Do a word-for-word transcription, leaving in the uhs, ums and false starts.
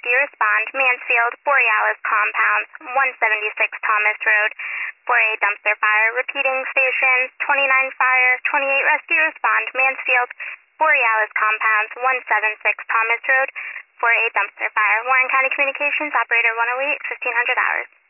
rescue respond, Mansfield, Borealis Compounds, one seventy-six Thomas Road, for a dumpster fire. Repeating stations, twenty-nine fire, twenty-eight rescue respond, Mansfield, Borealis Compounds, one seventy-six Thomas Road, for a dumpster fire. Warren County Communications, operator one oh eight, fifteen hundred hours.